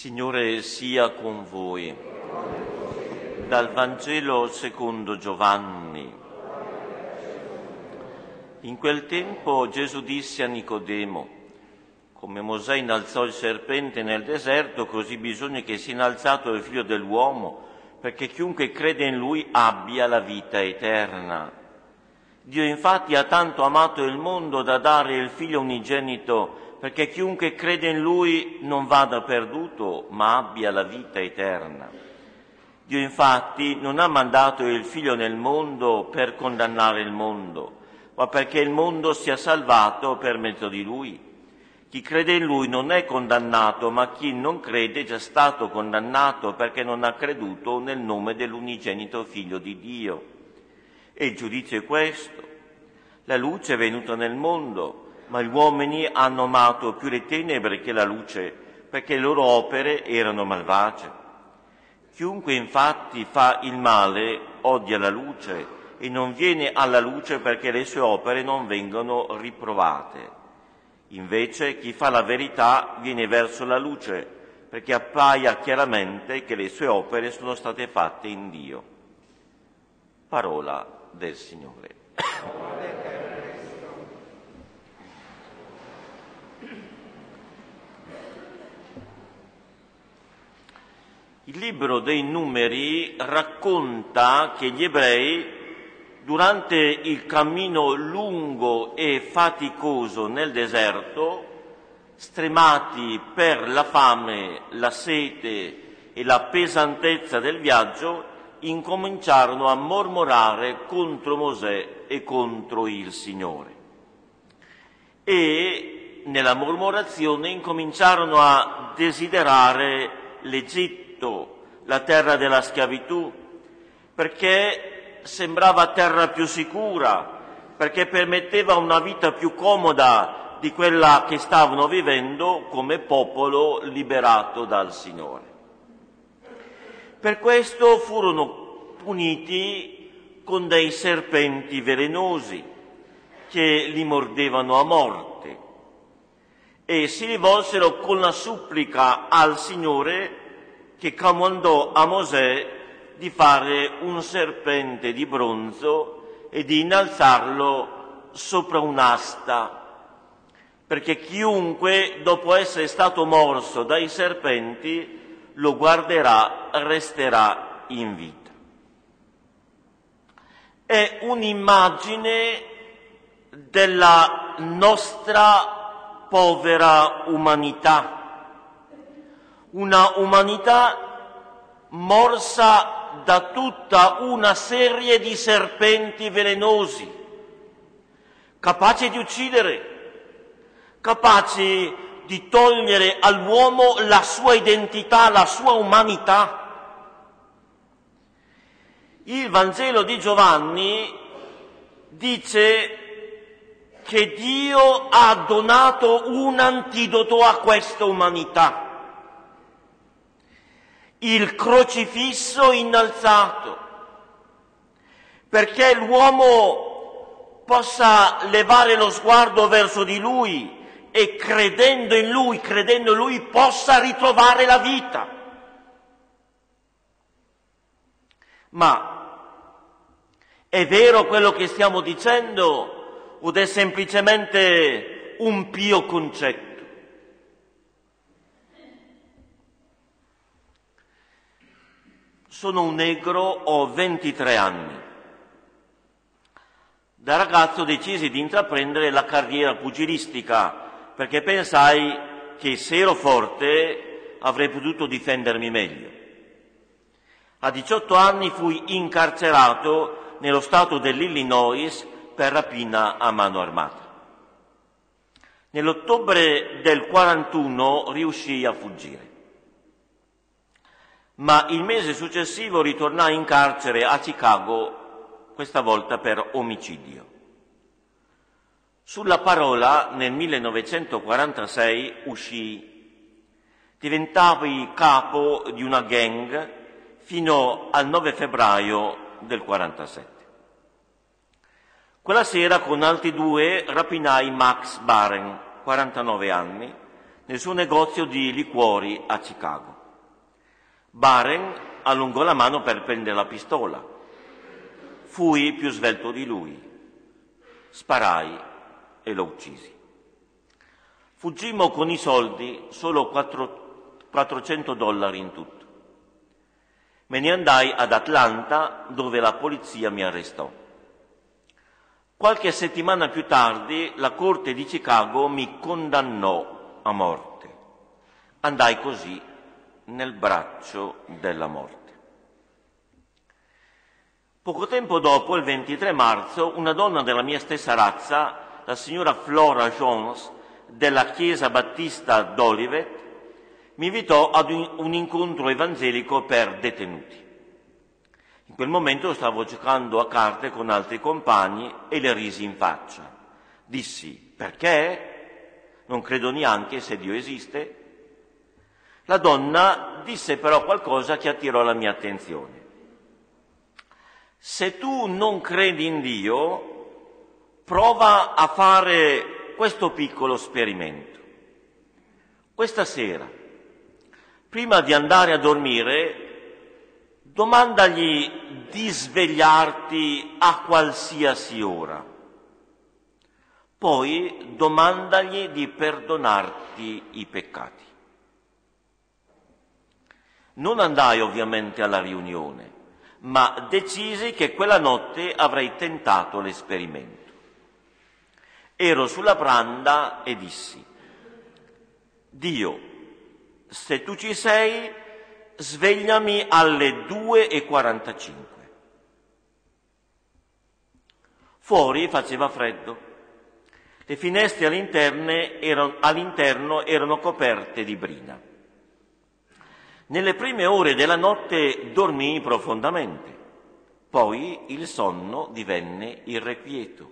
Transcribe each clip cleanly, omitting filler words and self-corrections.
Signore sia con voi. Dal Vangelo secondo Giovanni. In quel tempo Gesù disse a Nicodemo: come Mosè innalzò il serpente nel deserto, così bisogna che sia innalzato il Figlio dell'uomo, perché chiunque crede in Lui abbia la vita eterna. Dio infatti ha tanto amato il mondo da dare il Figlio unigenito, perché chiunque crede in Lui non vada perduto, ma abbia la vita eterna. Dio infatti non ha mandato il Figlio nel mondo per condannare il mondo, ma perché il mondo sia salvato per mezzo di Lui. Chi crede in Lui non è condannato, ma chi non crede è già stato condannato perché non ha creduto nel nome dell'unigenito Figlio di Dio. E il giudizio è questo: la luce è venuta nel mondo, ma gli uomini hanno amato più le tenebre che la luce, perché le loro opere erano malvagie. Chiunque infatti fa il male odia la luce e non viene alla luce perché le sue opere non vengono riprovate. Invece chi fa la verità viene verso la luce, perché appaia chiaramente che le sue opere sono state fatte in Dio. Parola del Signore. Il libro dei Numeri racconta che gli ebrei, durante il cammino lungo e faticoso nel deserto, stremati per la fame, la sete e la pesantezza del viaggio, incominciarono a mormorare contro Mosè e contro il Signore. E nella mormorazione incominciarono a desiderare l'Egitto, la terra della schiavitù, perché sembrava terra più sicura, perché permetteva una vita più comoda di quella che stavano vivendo come popolo liberato dal Signore. Per questo furono puniti con dei serpenti velenosi che li mordevano a morte e si rivolsero con la supplica al Signore, che comandò a Mosè di fare un serpente di bronzo e di innalzarlo sopra un'asta, perché chiunque, dopo essere stato morso dai serpenti, lo guarderà, resterà in vita. È un'immagine della nostra povera umanità, una umanità morsa da tutta una serie di serpenti velenosi, capaci di uccidere, capaci di togliere all'uomo la sua identità, la sua umanità. Il Vangelo di Giovanni dice che Dio ha donato un antidoto a questa umanità: il crocifisso innalzato, perché l'uomo possa levare lo sguardo verso di Lui e credendo in Lui possa ritrovare la vita. Ma è vero quello che stiamo dicendo o è semplicemente un pio concetto? Sono un negro, ho 23 anni. Da ragazzo decisi di intraprendere la carriera pugilistica, perché pensai che se ero forte avrei potuto difendermi meglio. A 18 anni fui incarcerato nello stato dell'Illinois per rapina a mano armata. Nell'ottobre del 41 riuscii a fuggire, ma il mese successivo ritornai in carcere a Chicago, questa volta per omicidio. Sulla Parola nel 1946 uscii, diventai capo di una gang fino al 9 febbraio del 47. Quella sera con altri 2 rapinai Max Baren, 49 anni, nel suo negozio di liquori a Chicago. Baren allungò la mano per prendere la pistola. Fui più svelto di lui. Sparai e lo uccisi. Fuggimmo con i soldi, solo $400 in tutto. Me ne andai ad Atlanta, dove la polizia mi arrestò. Qualche settimana più tardi la Corte di Chicago mi condannò a morte. Andai così nel braccio della morte. Poco tempo dopo, il 23 marzo, una donna della mia stessa razza, la signora Flora Jones, della Chiesa Battista d'Olivet, mi invitò ad un incontro evangelico per detenuti. In quel momento stavo giocando a carte con altri compagni e le risi in faccia. Dissi: perché? Non credo neanche se Dio esiste. La donna disse però qualcosa che attirò la mia attenzione. Se tu non credi in Dio, prova a fare questo piccolo esperimento. Questa sera, prima di andare a dormire, domandagli di svegliarti a qualsiasi ora. Poi domandagli di perdonarti i peccati. Non andai ovviamente alla riunione, ma decisi che quella notte avrei tentato l'esperimento. Ero sulla branda e dissi: Dio, se tu ci sei, svegliami alle 2:45. Fuori faceva freddo. Le finestre all'interno erano coperte di brina. Nelle prime ore della notte dormii profondamente, poi il sonno divenne irrequieto.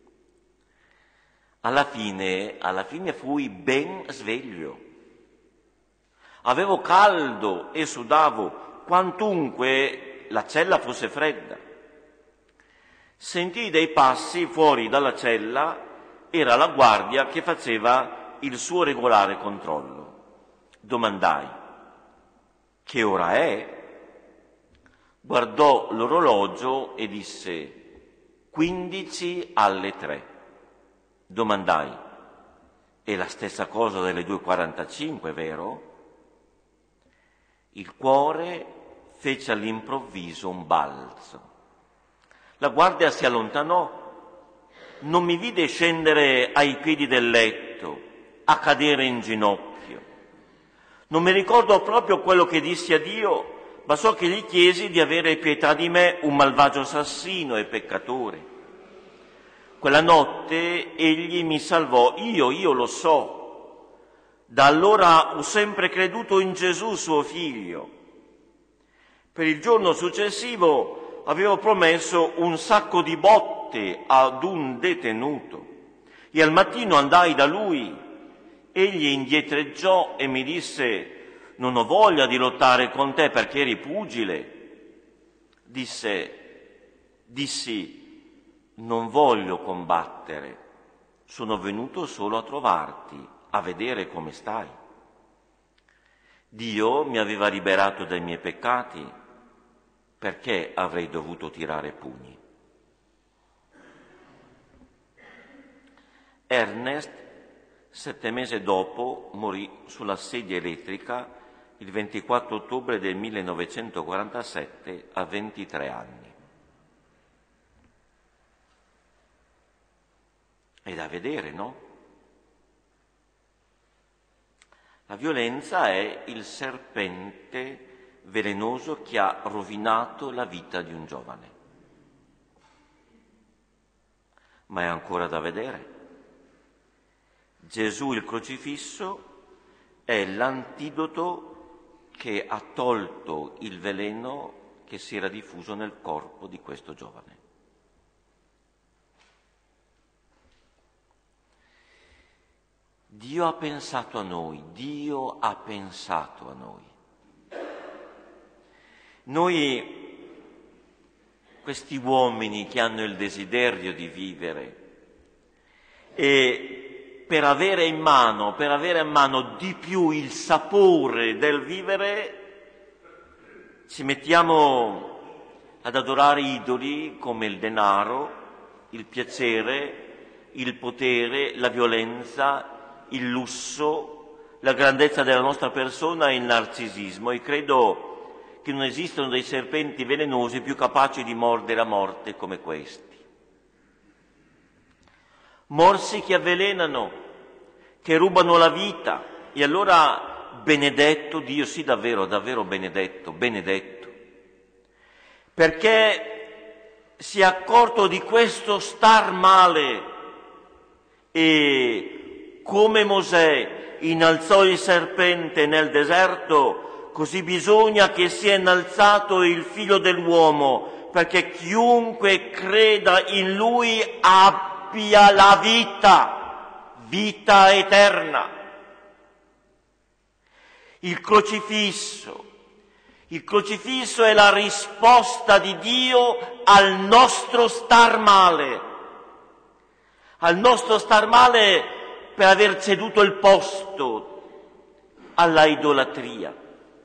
Alla fine fui ben sveglio. Avevo caldo e sudavo, quantunque la cella fosse fredda. Sentii dei passi fuori dalla cella, era la guardia che faceva il suo regolare controllo. Domandai: che ora è? Guardò l'orologio e disse: 2:45. Domandai: è la stessa cosa delle 2:45, vero? Il cuore fece all'improvviso un balzo. La guardia si allontanò, non mi vide scendere ai piedi del letto, a cadere in ginocchio. Non mi ricordo proprio quello che dissi a Dio, ma so che gli chiesi di avere pietà di me, un malvagio assassino e peccatore. Quella notte egli mi salvò, io lo so. Da allora ho sempre creduto in Gesù, suo figlio. Per il giorno successivo avevo promesso un sacco di botte ad un detenuto e al mattino andai da lui. Egli indietreggiò e mi disse: non ho voglia di lottare con te perché eri pugile. Dissi: non voglio combattere, sono venuto solo a trovarti, a vedere come stai. Dio mi aveva liberato dai miei peccati, perché avrei dovuto tirare pugni? Ernest, 7 mesi dopo, morì sulla sedia elettrica il 24 ottobre del 1947 a 23 anni. È da vedere, no? La violenza è il serpente velenoso che ha rovinato la vita di un giovane. Ma è ancora da vedere. Gesù il crocifisso è l'antidoto che ha tolto il veleno che si era diffuso nel corpo di questo giovane. Dio ha pensato a noi, Dio ha pensato a noi. Noi, questi uomini che hanno il desiderio di vivere e per avere in mano di più il sapore del vivere, ci mettiamo ad adorare idoli come il denaro, il piacere, il potere, la violenza, il lusso, la grandezza della nostra persona e il narcisismo, e credo che non esistono dei serpenti velenosi più capaci di mordere a morte come questi. Morsi che avvelenano, che rubano la vita, e allora benedetto Dio, sì davvero, davvero benedetto, perché si è accorto di questo star male e come Mosè innalzò il serpente nel deserto, così bisogna che sia innalzato il Figlio dell'uomo, perché chiunque creda in Lui abbia la vita eterna. Il crocifisso è la risposta di Dio al nostro star male per aver ceduto il posto alla idolatria.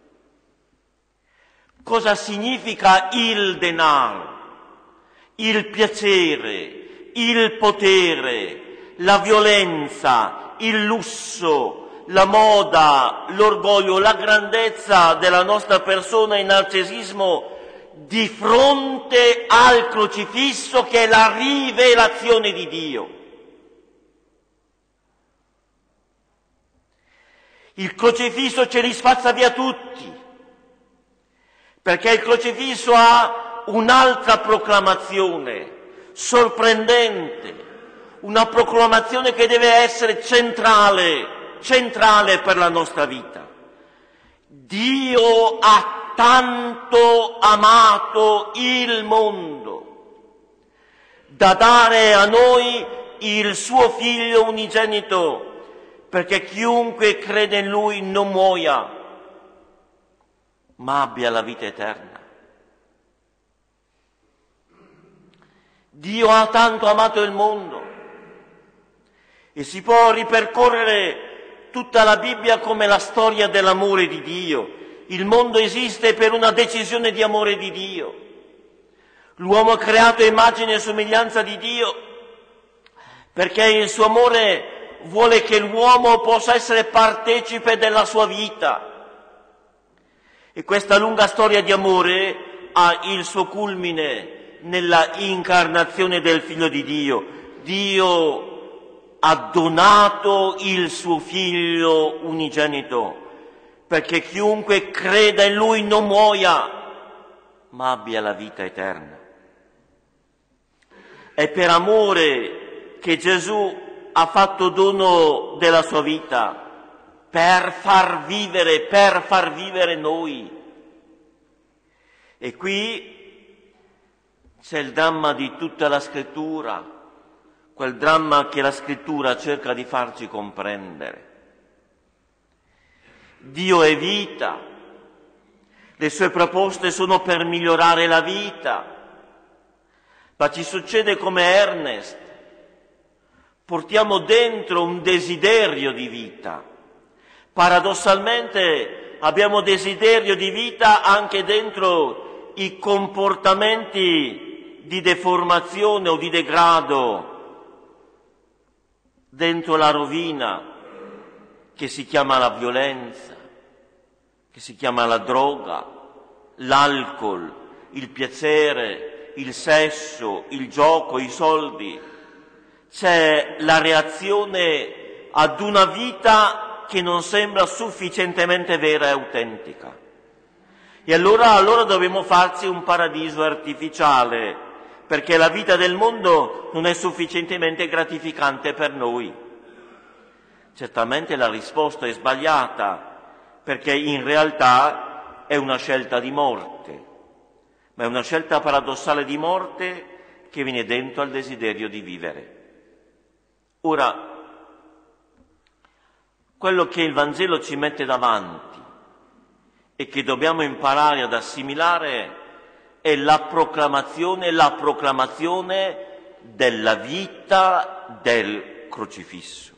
Cosa significa il denaro, il piacere, il potere, la violenza, il lusso, la moda, l'orgoglio, la grandezza della nostra persona in narcisismo di fronte al crocifisso che è la rivelazione di Dio? Il crocifisso ce li spazza via tutti, perché il crocifisso ha un'altra proclamazione sorprendente, una proclamazione che deve essere centrale per la nostra vita. Dio ha tanto amato il mondo da dare a noi il suo Figlio unigenito, perché chiunque crede in Lui non muoia, ma abbia la vita eterna. Dio ha tanto amato il mondo, e si può ripercorrere tutta la Bibbia come la storia dell'amore di Dio. Il mondo esiste per una decisione di amore di Dio. L'uomo è creato a immagine e somiglianza di Dio, perché il suo amore vuole che l'uomo possa essere partecipe della sua vita. E questa lunga storia di amore ha il suo culmine nella incarnazione del Figlio di Dio. Dio ha donato il suo Figlio unigenito, perché chiunque creda in Lui non muoia, ma abbia la vita eterna. È per amore che Gesù ha fatto dono della sua vita, per far vivere noi. E qui c'è il dramma di tutta la Scrittura, quel dramma che la Scrittura cerca di farci comprendere. Dio è vita, le sue proposte sono per migliorare la vita, ma ci succede come Ernest, portiamo dentro un desiderio di vita. Paradossalmente abbiamo desiderio di vita anche dentro i comportamenti di deformazione o di degrado, dentro la rovina che si chiama la violenza, che si chiama la droga, l'alcol, il piacere, il sesso, il gioco, i soldi. C'è la reazione ad una vita che non sembra sufficientemente vera e autentica. E allora dobbiamo farci un paradiso artificiale, perché la vita del mondo non è sufficientemente gratificante per noi. Certamente la risposta è sbagliata, perché in realtà è una scelta di morte, ma è una scelta paradossale di morte che viene dentro al desiderio di vivere. Ora, quello che il Vangelo ci mette davanti e che dobbiamo imparare ad assimilare è la proclamazione della vita del crocifisso.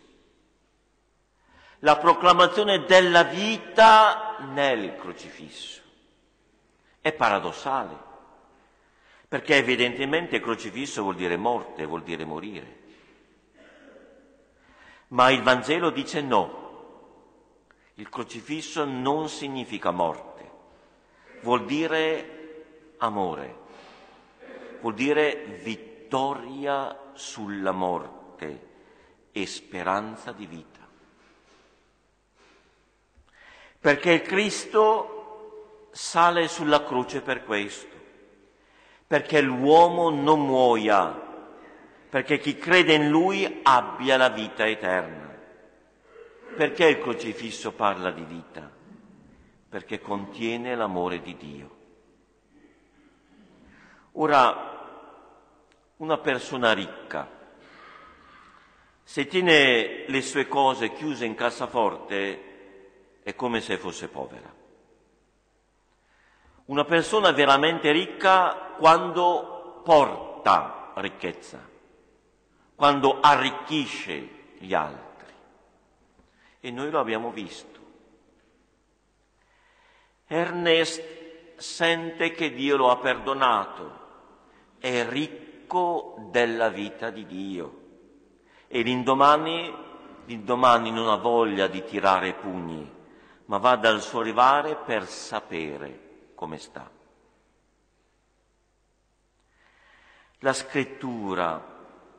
La proclamazione della vita nel crocifisso. È paradossale, perché evidentemente crocifisso vuol dire morte, vuol dire morire. Ma il Vangelo dice no. Il crocifisso non significa morte, vuol dire amore, vuol dire vittoria sulla morte e speranza di vita. Perché il Cristo sale sulla croce per questo, perché l'uomo non muoia, perché chi crede in Lui abbia la vita eterna. Perché il crocifisso parla di vita? Perché contiene l'amore di Dio. Ora, una persona ricca, se tiene le sue cose chiuse in cassaforte, è come se fosse povera. Una persona veramente ricca quando porta ricchezza, quando arricchisce gli altri. E noi lo abbiamo visto. Ernest sente che Dio lo ha perdonato, è ricco della vita di Dio e l'indomani non ha voglia di tirare pugni, ma va dal suo rivale per sapere come sta. La scrittura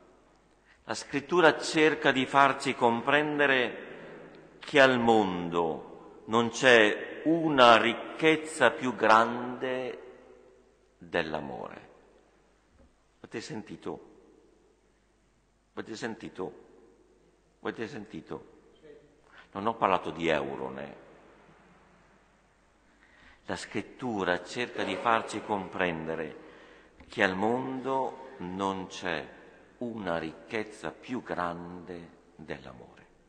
cerca di farci comprendere che al mondo non c'è una ricchezza più grande dell'amore. Avete sentito? Avete sentito? Avete sentito? Non ho parlato di euro, né? La scrittura cerca di farci comprendere che al mondo non c'è una ricchezza più grande dell'amore.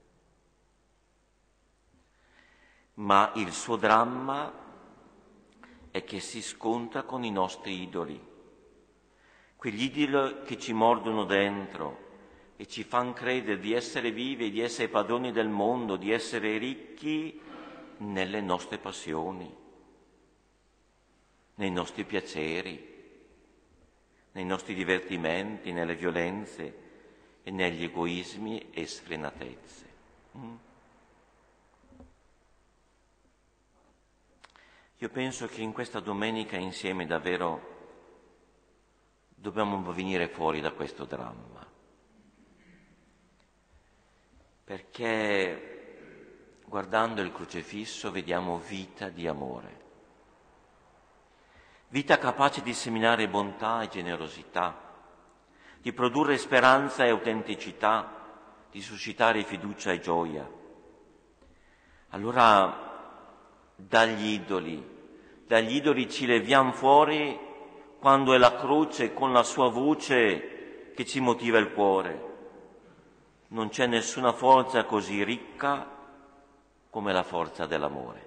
Ma il suo dramma è che si scontra con i nostri idoli, quegli idoli che ci mordono dentro e ci fanno credere di essere vivi, di essere padroni del mondo, di essere ricchi nelle nostre passioni, nei nostri piaceri, nei nostri divertimenti, nelle violenze e negli egoismi e sfrenatezze. Io penso che in questa domenica insieme davvero dobbiamo venire fuori da questo dramma, perché guardando il crocifisso vediamo vita di amore, vita capace di seminare bontà e generosità, di produrre speranza e autenticità, di suscitare fiducia e gioia. Allora dagli idoli ci leviamo fuori quando è la croce con la sua voce che ci motiva il cuore. Non c'è nessuna forza così ricca come la forza dell'amore.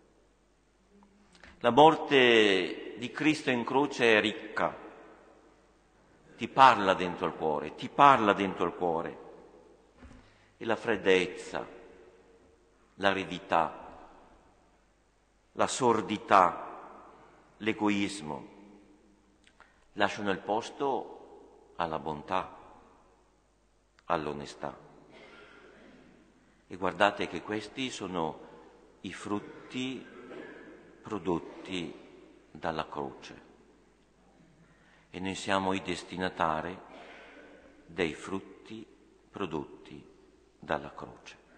La morte di Cristo in croce è ricca, ti parla dentro il cuore, ti parla dentro il cuore. E la freddezza, l'aridità, la sordità, l'egoismo lasciano il posto alla bontà, all'onestà. E guardate che questi sono i frutti prodotti dalla croce. E noi siamo i destinatari dei frutti prodotti dalla croce.